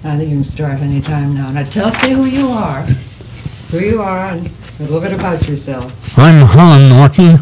I think you can start any time now. Now say who you are, and a little bit about yourself. I'm Hon Norton.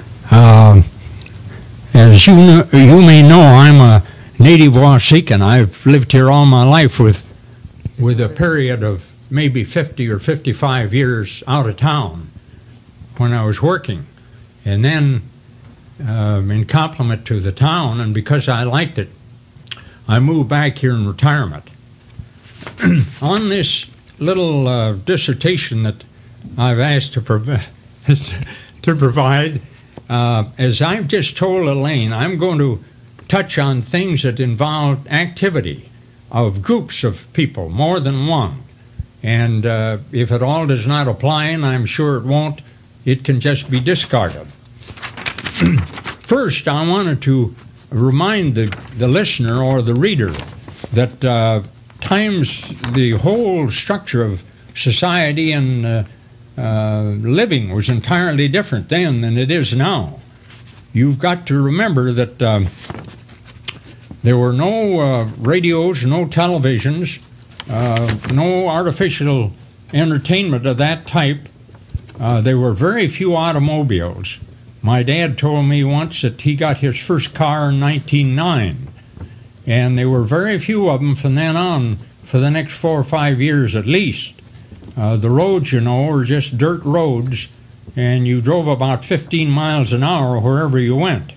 As you may know, I'm a native Wasecan. I've lived here all my life with a period of maybe 50 or 55 years out of town when I was working. And then, in compliment to the town, and because I liked it, I moved back here in retirement. On this little dissertation that I've asked to provide, as I've just told Elaine, I'm going to touch on things that involve activity of groups of people, more than one. And if it all does not apply, and I'm sure it won't, it can just be discarded. First, I wanted to remind the listener or the reader that times the whole structure of society and living was entirely different then than it is now. You've got to remember that there were no radios, no televisions, no artificial entertainment of that type. There were very few automobiles. My dad told me once that he got his first car in 1909, and there were very few of them from then on for the next 4 or 5 years at least. The roads, were just dirt roads, and you drove about 15 miles an hour wherever you went.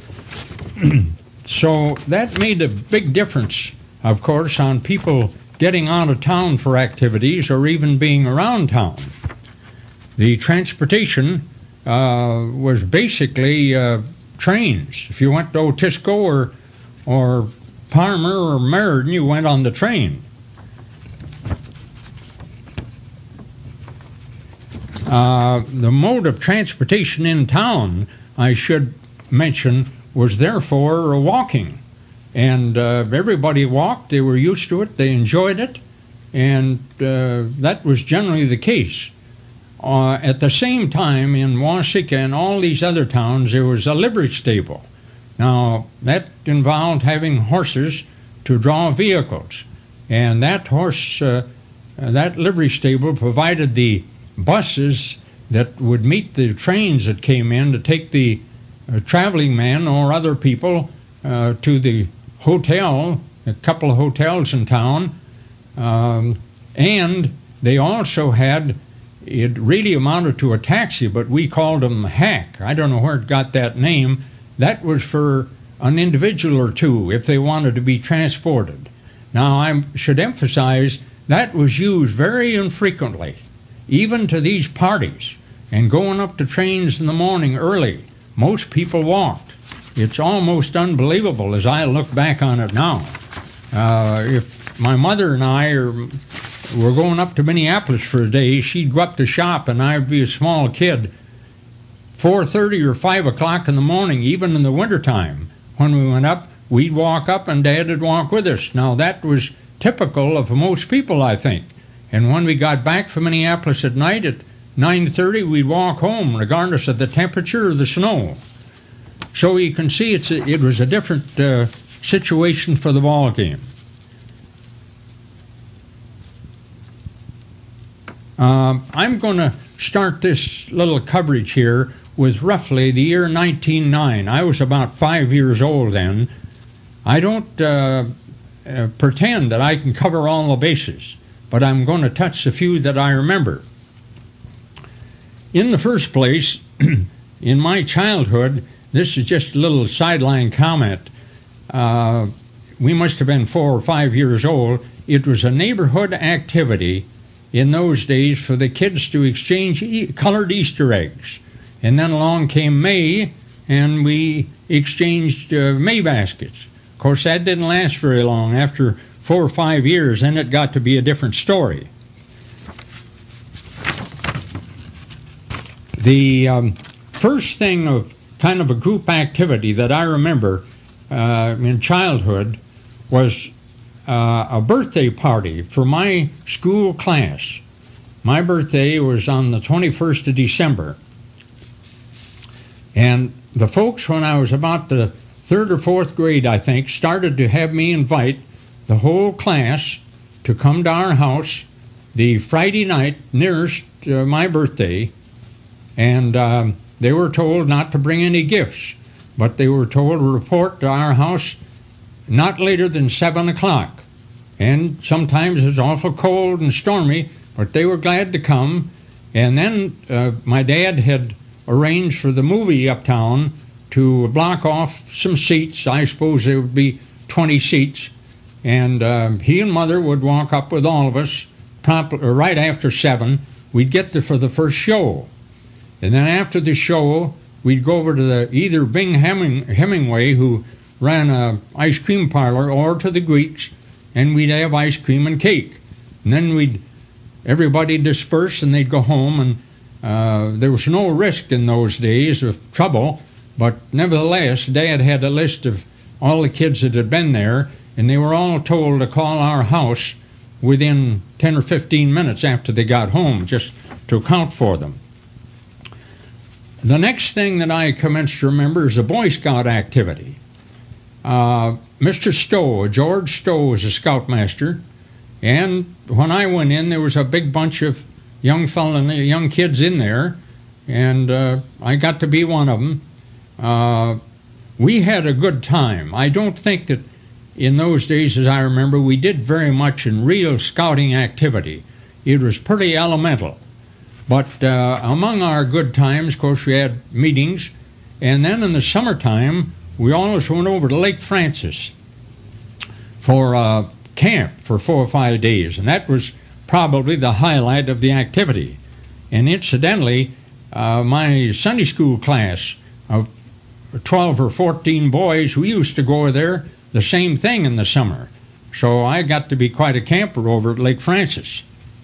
So that made a big difference, of course, on people getting out of town for activities or even being around town. The transportation was basically trains. If you went to Otisco or Parmer or Meriden, you went on the train. The mode of transportation in town, I should mention, was therefore walking. And everybody walked. They were used to it. They enjoyed it. And that was generally the case. At the same time, in Waseca and all these other towns, there was a livery stable. Now, that involved having horses to draw vehicles. And that livery stable provided the buses that would meet the trains that came in to take the traveling men or other people to the hotel, a couple of hotels in town. And they also had, it really amounted to a taxi, but we called them hack. I don't know where it got that name. That was for an individual or two if they wanted to be transported. Now, I should emphasize that was used very infrequently, even to these parties. And going up to trains in the morning early, most people walked. It's almost unbelievable as I look back on it now. If my mother and I were going up to Minneapolis for a day, she'd go up to shop and I'd be a small kid. 4:30 or 5 o'clock in the morning, even in the wintertime, when we went up, we'd walk up and Dad would walk with us. Now that was typical of most people, I think. And when we got back from Minneapolis at night at 9:30, we'd walk home regardless of the temperature or the snow. So you can see it was a different situation for the ball game. I'm going to start this little coverage here with roughly the year 1909. I was about 5 years old then. I don't pretend that I can cover all the bases, but I'm going to touch a few that I remember. In the first place, in my childhood, this is just a little sideline comment. We must have been 4 or 5 years old. It was a neighborhood activity in those days for the kids to exchange colored Easter eggs. And then along came May, and we exchanged May baskets. Of course, that didn't last very long. After 4 or 5 years, then it got to be a different story. The first thing of kind of a group activity that I remember in childhood was a birthday party for my school class. My birthday was on the 21st of December. And the folks, when I was about the 3rd or 4th grade, I think, started to have me invite the whole class to come to our house the Friday night nearest my birthday, and they were told not to bring any gifts, but they were told to report to our house not later than 7 o'clock. And sometimes it's awful cold and stormy, but they were glad to come. And then my dad had arranged for the movie uptown to block off some seats. I suppose there would be 20 seats. And he and Mother would walk up with all of us right after 7. We'd get there for the first show. And then after the show, we'd go over to either Bing Hemingway, who ran a ice cream parlor, or to the Greeks, and we'd have ice cream and cake. And then everybody disperse and they'd go home, and there was no risk in those days of trouble, but nevertheless, Dad had a list of all the kids that had been there, and they were all told to call our house within 10 or 15 minutes after they got home, just to account for them. The next thing that I commenced to remember is a Boy Scout activity. Mr. Stowe, George Stowe, was a scoutmaster, and when I went in, there was a big bunch of young kids in there, and I got to be one of them. We had a good time. I don't think that in those days, as I remember, we did very much in real scouting activity. It was pretty elemental. But among our good times, of course, we had meetings, and then in the summertime, we always went over to Lake Francis for camp for 4 or 5 days, and that was probably the highlight of the activity. And incidentally, my Sunday school class of 12 or 14 boys, we used to go there the same thing in the summer. So I got to be quite a camper over at Lake Francis.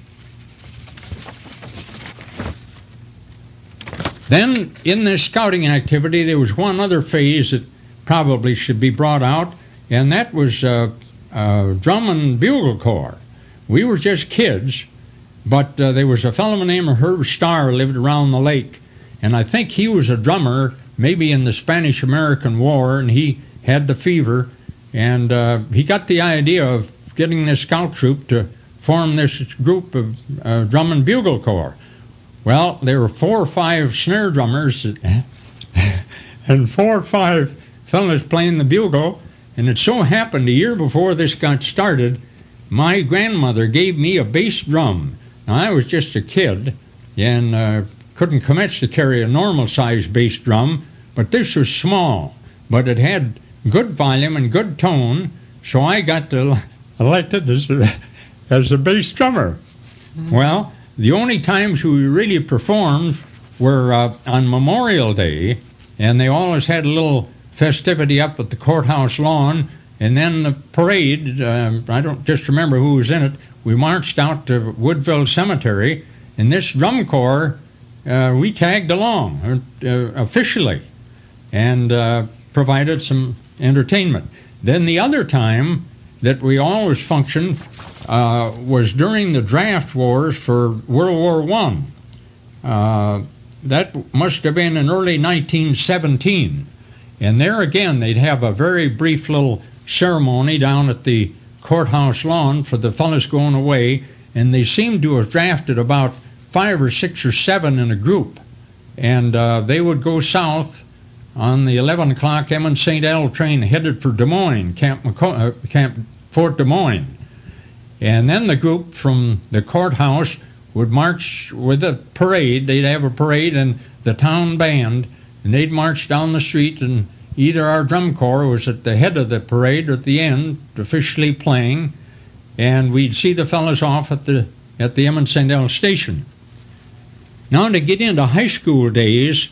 Then, in this scouting activity, there was one other phase that probably should be brought out, and that was drum and bugle corps. We were just kids, but there was a fellow named Herb Starr lived around the lake, and I think he was a drummer, maybe in the Spanish-American War, and he had the fever, and he got the idea of getting this scout troop to form this group of drum and bugle corps. Well, there were 4 or 5 snare drummers and 4 or 5 fellows playing the bugle, and it so happened a year before this got started, my grandmother gave me a bass drum. Now, I was just a kid and couldn't commence to carry a normal-sized bass drum, but this was small, but it had good volume and good tone, so I got elected as a bass drummer. Well, the only times we really performed were on Memorial Day, and they always had a little festivity up at the courthouse lawn, and then the parade, I don't just remember who was in it, we marched out to Woodville Cemetery, and this drum corps, we tagged along officially and provided some entertainment. Then the other time that we always functioned was during the draft wars for World War I. That must have been in early 1917. And there again, they'd have a very brief little ceremony down at the courthouse lawn for the fellows going away, and they seemed to have drafted about 5 or 6 or 7 in a group. And they would go south on the 11 o'clock Emmons St. L train headed for Des Moines, Camp Fort Des Moines. And then the group from the courthouse would march with a parade. They'd have a parade and the town band, and they'd march down the street, and either our drum corps was at the head of the parade or at the end, officially playing, and we'd see the fellows off at the Emmons St. L station. Now, to get into high school days,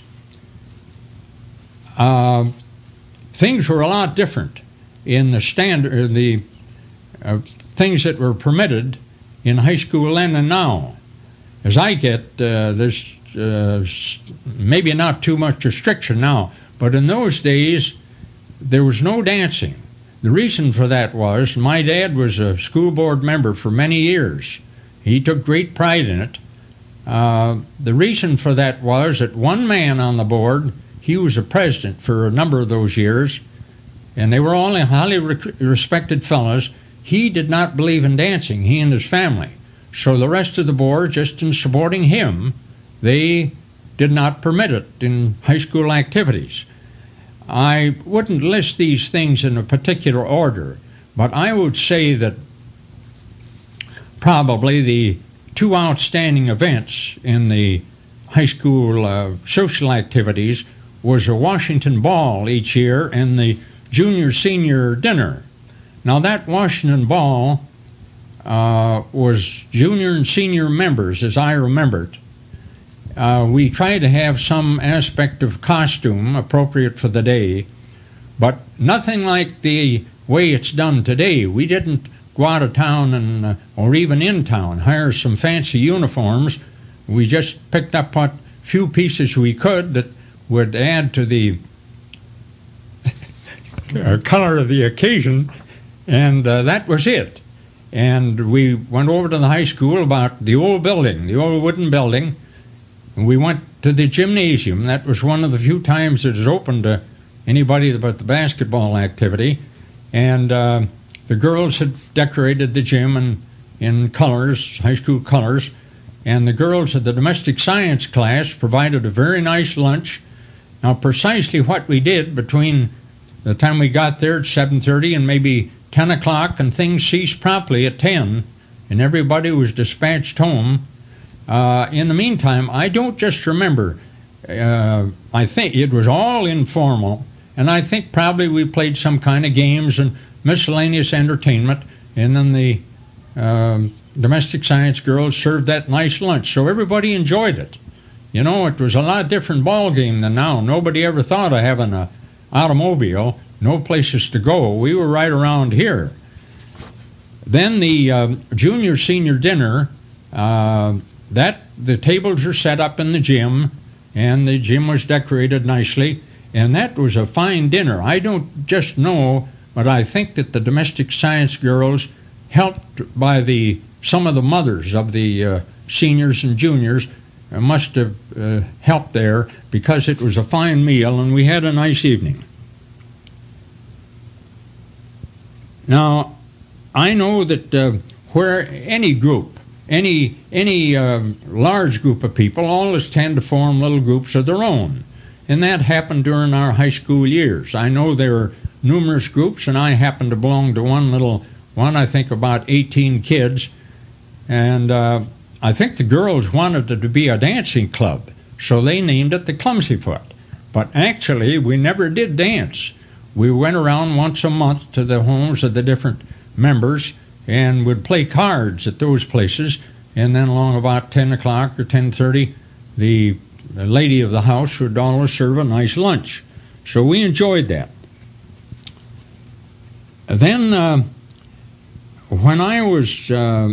things were a lot different in the standard, things that were permitted in high school then and now. As I get, there's maybe not too much restriction now, but in those days there was no dancing. The reason for that was my dad was a school board member for many years. He took great pride in it. The reason for that was that one man on the board, he was a president for a number of those years, and they were all highly respected fellows, he did not believe in dancing, he and his family. So the rest of the board, just in supporting him, they did not permit it in high school activities. I wouldn't list these things in a particular order, but I would say that probably the two outstanding events in the high school social activities was a Washington Ball each year and the junior-senior dinner. Now that Washington Ball was junior and senior members, as I remember it. We tried to have some aspect of costume appropriate for the day, but nothing like the way it's done today. We didn't go out of town and, or even in town, hire some fancy uniforms. We just picked up what few pieces we could that would add to the color of the occasion, and that was it. And we went over to the high school, about the old building, the old wooden building, and we went to the gymnasium. That was one of the few times it was open to anybody but the basketball activity. And the girls had decorated the gym in colors, high school colors, and the girls of the domestic science class provided a very nice lunch. Now, precisely what we did between the time we got there at 7:30 and maybe 10 o'clock, and things ceased promptly at 10, and everybody was dispatched home. In the meantime, I don't just remember. I think it was all informal, and I think probably we played some kind of games and miscellaneous entertainment, and then the domestic science girls served that nice lunch, so everybody enjoyed it. You know, it was a lot different ball game than now. Nobody ever thought of having an automobile, no places to go. We were right around here. Then the junior-senior dinner, the tables are set up in the gym, and the gym was decorated nicely, and that was a fine dinner. I don't just know, but I think that the domestic science girls, helped by some of the mothers of the seniors and juniors, must have helped there, because it was a fine meal and we had a nice evening. Now, I know that where any group, any large group of people always tend to form little groups of their own, and that happened during our high school years. I know there are numerous groups, and I happen to belong to one, I think about 18 kids, and I think the girls wanted it to be a dancing club, so they named it the Clumsyfoot. But actually, we never did dance. We went around once a month to the homes of the different members and would play cards at those places, and then along about 10 o'clock or 10:30, the lady of the house would always serve a nice lunch. So we enjoyed that. Then when I was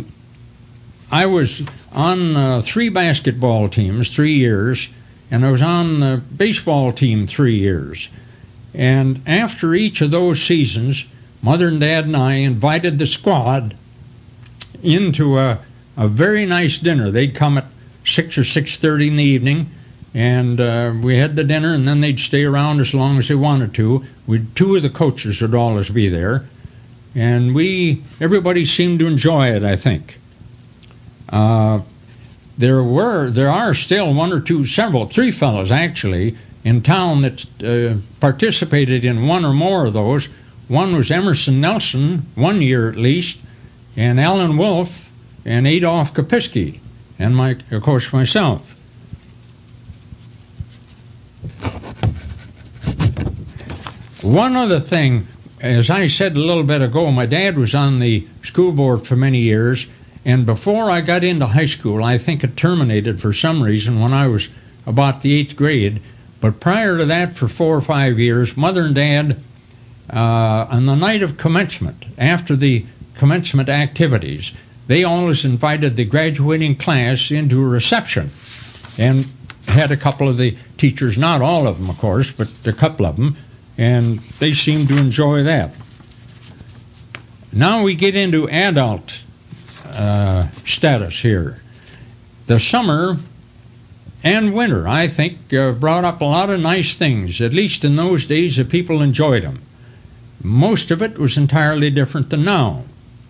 on 3 basketball teams 3 years, and I was on the baseball team 3 years. And after each of those seasons, Mother and Dad and I invited the squad into a very nice dinner. They'd come at 6 or 6:30 in the evening, and we had the dinner, and then they'd stay around as long as they wanted to. 2 of the coaches would always be there, and everybody seemed to enjoy it, I think. There are still 1 or 2, 3 fellows actually in town that participated in 1 or more of those. One was Emerson Nelson, 1 year at least, and Alan Wolf, and Adolph Kopiski, and of course myself. One other thing, as I said a little bit ago, my dad was on the school board for many years, and before I got into high school, I think it terminated for some reason when I was about the 8th grade, but prior to that, for 4 or 5 years, Mother and Dad, on the night of commencement, after the commencement activities, they always invited the graduating class into a reception, and had a couple of the teachers, not all of them, of course, but a couple of them, and they seemed to enjoy that. Now we get into adult status here. The summer and winter, I think, brought up a lot of nice things. At least in those days, the people enjoyed them. Most of it was entirely different than now.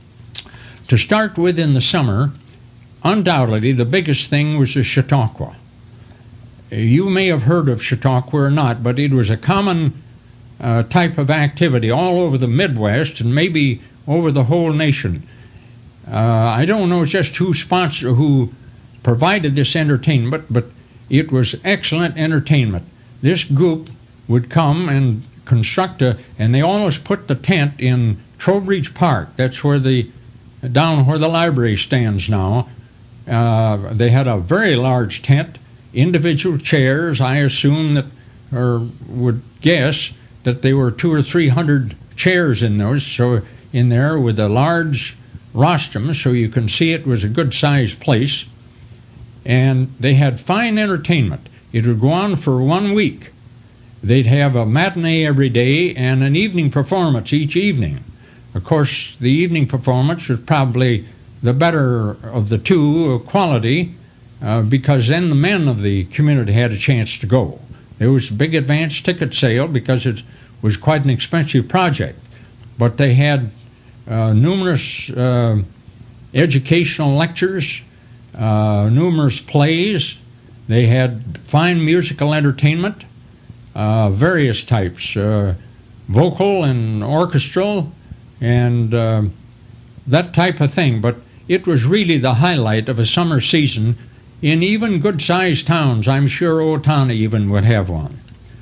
to start with in the summer, undoubtedly the biggest thing was the Chautauqua. You may have heard of Chautauqua or not, but it was a common type of activity all over the Midwest and maybe over the whole nation. I don't know just who provided this entertainment, but it was excellent entertainment. This group would come and construct and they always put the tent in Trowbridge Park. That's where down where the library stands now. They had a very large tent, individual chairs. I assume that, or would guess that there were 200 or 300 chairs in those. So in there with a large rostrum, so you can see it was a good-sized place. And they had fine entertainment. It would go on for 1 week. They'd have a matinee every day and an evening performance each evening. Of course, the evening performance was probably the better of the two quality, because then the men of the community had a chance to go. There was a big advance ticket sale because it was quite an expensive project. But they had numerous educational lectures, numerous plays. They had fine musical entertainment, various types, vocal and orchestral, and that type of thing. But it was really the highlight of a summer season in even good-sized towns. I'm sure Owatonna even would have one.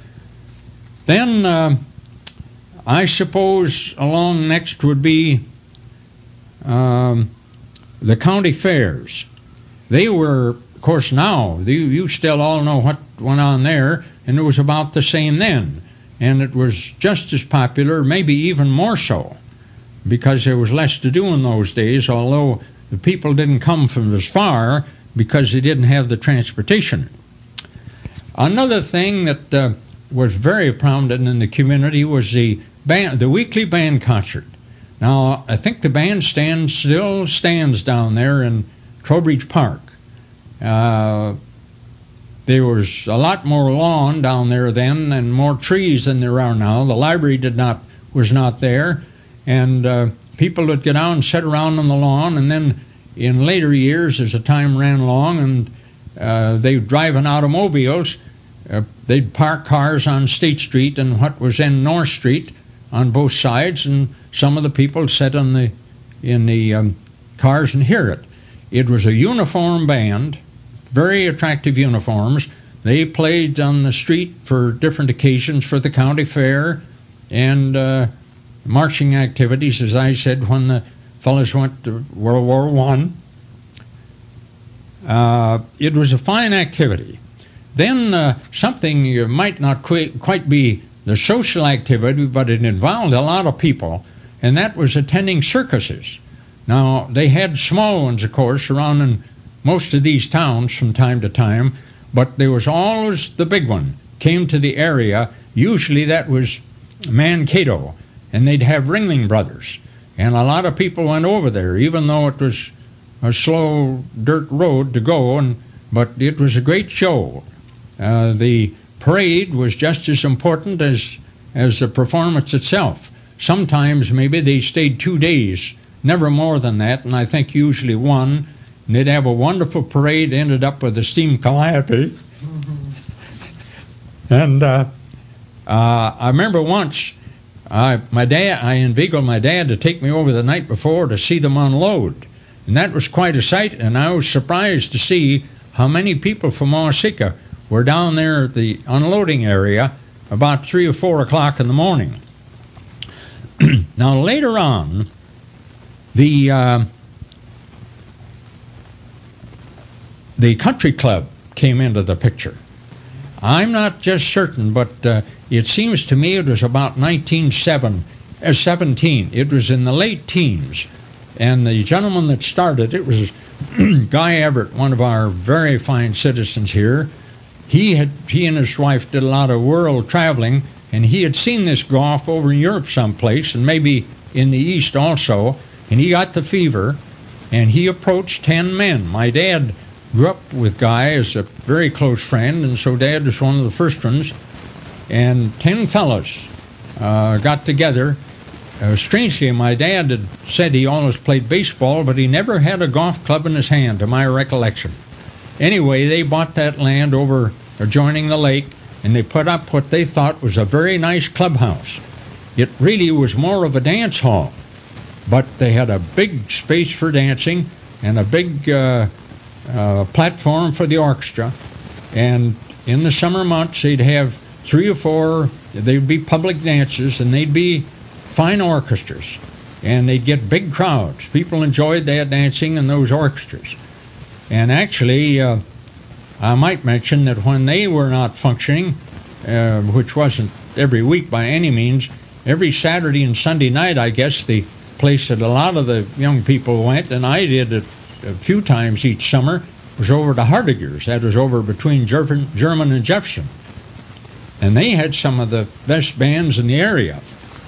Then I suppose along next would be the county fairs. They were, of course, now, you still all know what went on there, and it was about the same then. And it was just as popular, maybe even more so, because there was less to do in those days, although the people didn't come from as far because they didn't have the transportation. Another thing that was very prominent in the community was the weekly band concert. Now, I think the bandstand still stands down there in Trowbridge Park. There was a lot more lawn down there then and more trees than there are now. The library was not there, and people would get out and sit around on the lawn, and then in later years, as the time ran along and they were driving automobiles, they'd park cars on State Street and what was in North Street on both sides, and some of the people sat in the cars and hear it. It was a uniform band, very attractive uniforms. They played on the street for different occasions, for the county fair and marching activities, as I said, when the fellows went to World War I. It was a fine activity. Then something you might not quite be the social activity, but it involved a lot of people, and that was attending circuses. Now, they had small ones, of course, around in most of these towns from time to time, but there was always the big one came to the area. Usually that was Mankato, and they'd have Ringling Brothers. And a lot of people went over there, even though it was a slow dirt road to go, but it was a great show. The parade was just as important as the performance itself. Sometimes maybe they stayed 2 days, never more than that, and I think usually one. And they'd have a wonderful parade, ended up with a steam calliope. And I remember once, I inveigled my dad to take me over the night before to see them unload. And that was quite a sight, and I was surprised to see how many people from Waseca were down there at the unloading area about 3 or 4 o'clock in the morning. Now later on, the country club came into the picture. I'm not just certain, but it seems to me it was about 1917. It was in the late teens. And the gentleman that started it was Guy Everett, one of our very fine citizens here. He and his wife did a lot of world traveling, and he had seen this golf over in Europe someplace, and maybe in the East also, and he got the fever, and he approached 10 men. My dad grew up with Guy as a very close friend, and so Dad was one of the first ones. And 10 fellows got together Strangely, my dad had said he always played baseball, but he never had a golf club in his hand, to my recollection. Anyway, they bought that land over adjoining the lake, and they put up what they thought was a very nice clubhouse. It really was more of a dance hall, but they had a big space for dancing and a big platform for the orchestra. And in the summer months, they'd have 3 or 4, they'd be public dances, and they'd be fine orchestras. And they'd get big crowds. People enjoyed that dancing in those orchestras. And actually, I might mention that when they were not functioning, which wasn't every week by any means, every Saturday and Sunday night, I guess, the place that a lot of the young people went, and I did it a few times each summer, was over to Hardiger's. That was over between German and Jefferson. And they had some of the best bands in the area.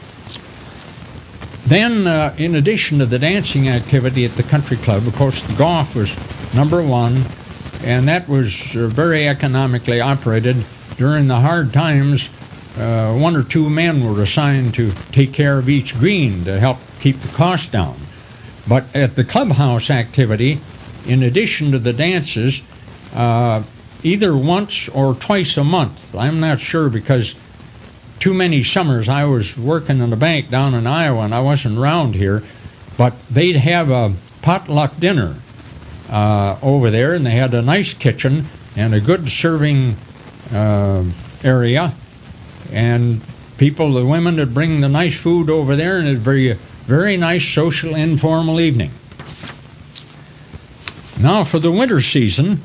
Then, in addition to the dancing activity at the country club, of course, the golf was number one, and that was very economically operated. During the hard times, 1 or 2 men were assigned to take care of each green to help keep the cost down. But at the clubhouse activity, in addition to the dances, either once or twice a month, I'm not sure because too many summers I was working in a bank down in Iowa and I wasn't around here, but they'd have a potluck dinner over there, and they had a nice kitchen and a good serving area, and people, the women, would bring the nice food over there, and it'd be a very nice social informal evening. Now for the winter season,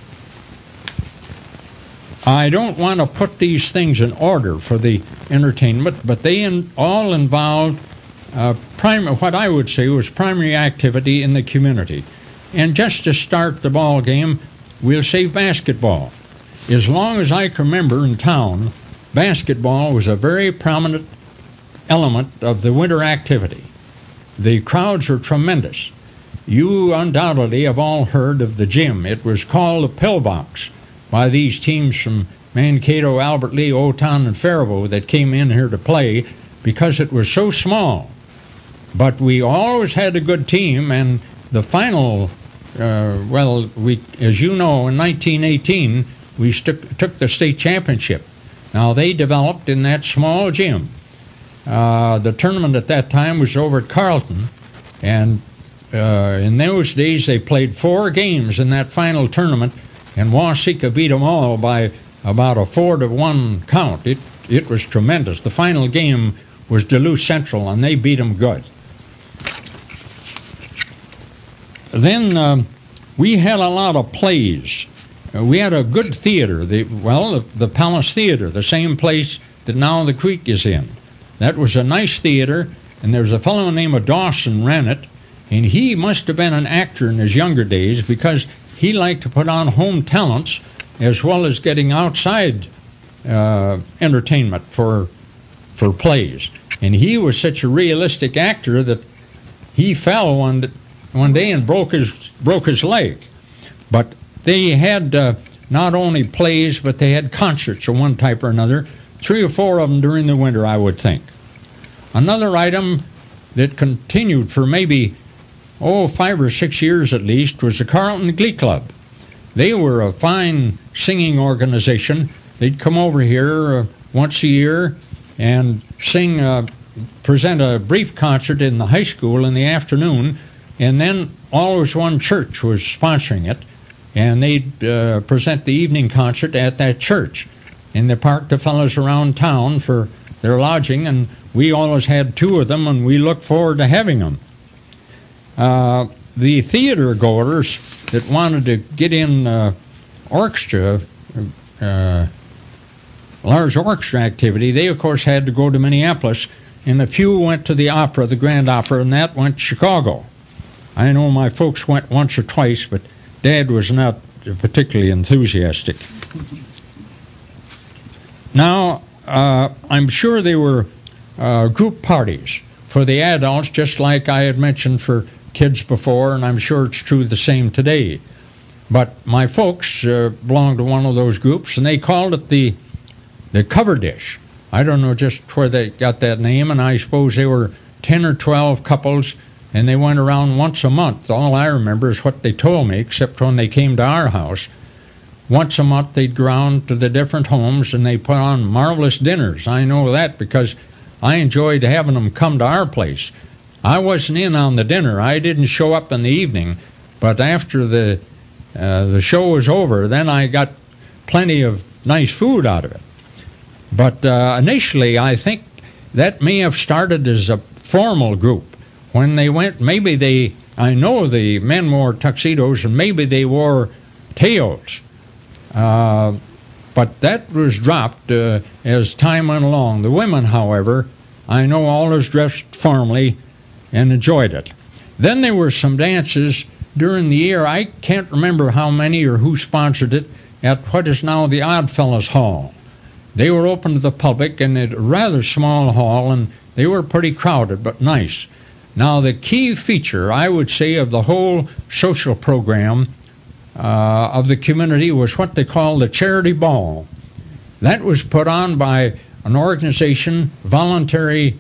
I don't want to put these things in order for the entertainment, but they all involved what I would say was primary activity in the community. And just to start the ball game, we'll say basketball. As long as I can remember in town, basketball was a very prominent element of the winter activity. The crowds are tremendous. You undoubtedly have all heard of the gym. It was called the Pillbox by these teams from Mankato, Albert Lea, Oton, and Faribault that came in here to play because it was so small. But we always had a good team, and the final, as you know, in 1918, we took the state championship. Now, they developed in that small gym. The tournament at that time was over at Carleton, and in those days they played 4 games in that final tournament, and Waseca beat them all by about a 4-1 count. It was tremendous. The final game was Duluth Central, and they beat them good. Then we had a lot of plays. We had a good theater, the Palace Theater, the same place that now the Creek is in. That was a nice theater, and there was a fellow named Dawson ran it, and he must have been an actor in his younger days because he liked to put on home talents as well as getting outside entertainment for plays. And he was such a realistic actor that he fell one day and broke his leg. But they had not only plays, but they had concerts of one type or another, 3 or 4 of them during the winter, I would think. Another item that continued for maybe 5 or 6 years at least was the Carleton Glee Club. They were a fine singing organization. They'd come over here once a year and present a brief concert in the high school in the afternoon, and then Always One Church was sponsoring it, and they'd present the evening concert at that church. And they parked the fellows around town for their lodging, and we always had 2 of them, and we looked forward to having them. The theater goers that wanted to get in orchestra, large orchestra activity, they of course had to go to Minneapolis, and a few went to the opera, the Grand Opera, and that went to Chicago. I know my folks went once or twice, but Dad was not particularly enthusiastic. Now, I'm sure they were group parties for the adults, just like I had mentioned for kids before, and I'm sure it's true the same today. But my folks belonged to one of those groups, and they called it the cover dish. I don't know just where they got that name, and I suppose they were 10 or 12 couples, and they went around once a month. All I remember is what they told me, except when they came to our house. Once a month they'd go around to the different homes and they put on marvelous dinners. I know that because I enjoyed having them come to our place. I wasn't in on the dinner. I didn't show up in the evening, but after the show was over, then I got plenty of nice food out of it. But initially, I think that may have started as a formal group. When they went, I know the men wore tuxedos and maybe they wore tails. But that was dropped as time went along. The women, however, I know always dressed formally and enjoyed it. Then there were some dances during the year. I can't remember how many or who sponsored it at what is now the Oddfellows Hall. They were open to the public in a rather small hall, and they were pretty crowded, but nice. Now, the key feature, I would say, of the whole social program of the community was what they call the Charity Ball. That was put on by an organization, voluntary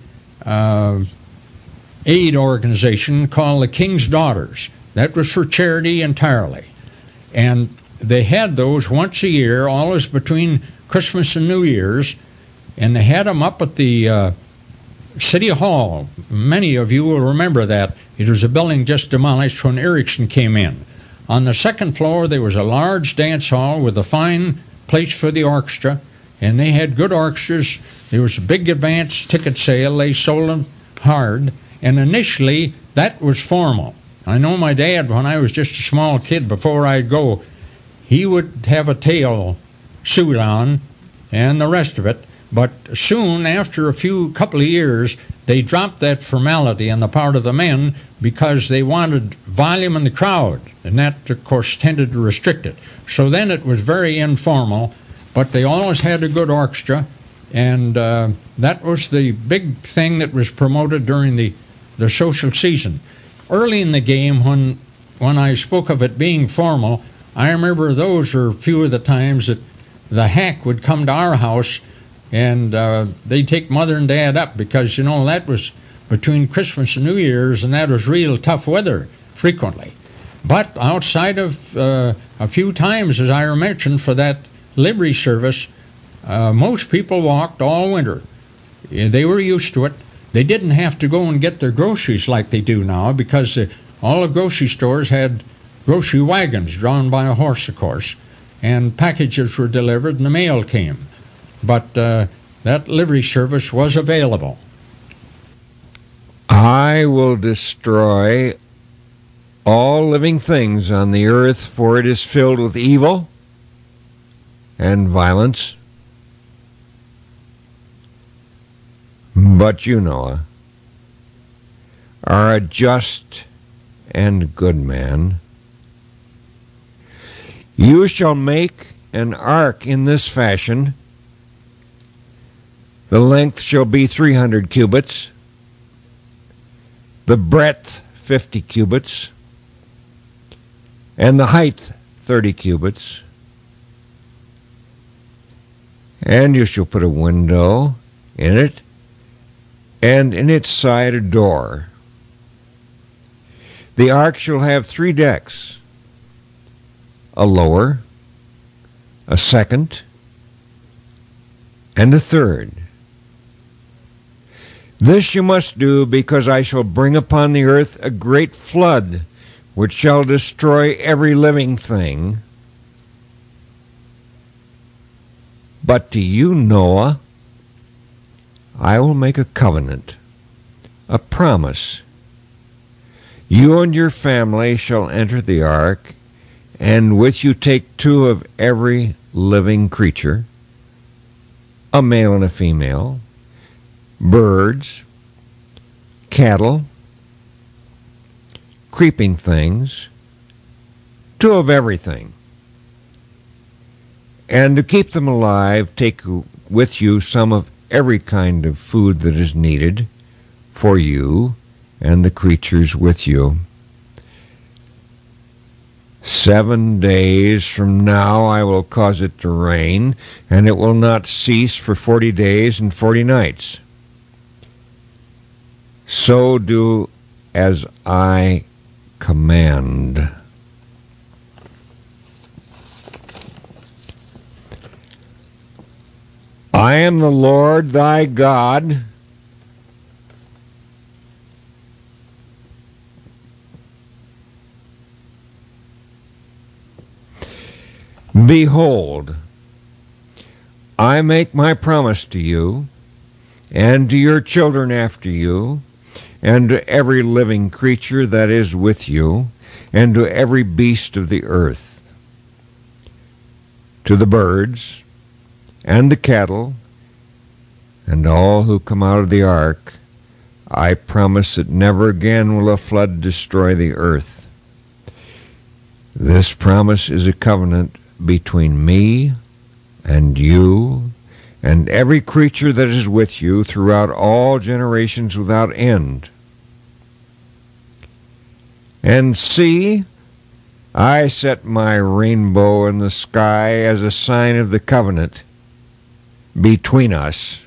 aid organization called the King's Daughters. That was for charity entirely. And they had those once a year, always between Christmas and New Year's, and they had them up at the City Hall. Many of you will remember that. It was a building just demolished when Erickson came in. On the second floor, there was a large dance hall with a fine place for the orchestra, and they had good orchestras. There was a big advance ticket sale. They sold them hard, and initially, that was formal. I know my dad, when I was just a small kid, before I'd go, he would have a tail suit on and the rest of it. But soon, after a couple of years, they dropped that formality on the part of the men because they wanted volume in the crowd, and that, of course, tended to restrict it. So then it was very informal, but they always had a good orchestra, and that was the big thing that was promoted during the social season. Early in the game, when I spoke of it being formal, I remember those were a few of the times that the hack would come to our house, and they'd take Mother and Dad up because, that was between Christmas and New Year's, and that was real tough weather frequently. But outside of a few times, as I mentioned, for that livery service, most people walked all winter. They were used to it. They didn't have to go and get their groceries like they do now because all the grocery stores had grocery wagons drawn by a horse, of course, and packages were delivered and the mail came. But that livery service was available. I will destroy all living things on the earth, for it is filled with evil and violence. But you, Noah, are a just and good man. You shall make an ark in this fashion. The length shall be 300 cubits, the breadth 50 cubits, and the height 30 cubits. And you shall put a window in it, and in its side a door. The ark shall have 3 decks, a lower, a second, and a third. This you must do because I shall bring upon the earth a great flood, which shall destroy every living thing. But to you, Noah, I will make a covenant, a promise. You and your family shall enter the ark, and with you take 2 of every living creature, a male and a female, birds, cattle, creeping things, 2 of everything. And to keep them alive, take with you some of every kind of food that is needed for you and the creatures with you. 7 days from now I will cause it to rain, and it will not cease for 40 days and 40 nights. so do as I command. I am the Lord thy God, behold, I make my promise to you, and to your children after you, and to every living creature that is with you, and to every beast of the earth, to the birds, and the cattle, and all who come out of the ark, I promise that never again will a flood destroy the earth. This promise is a covenant between me and you and every creature that is with you throughout all generations without end. And see, I set my rainbow in the sky as a sign of the covenant between us.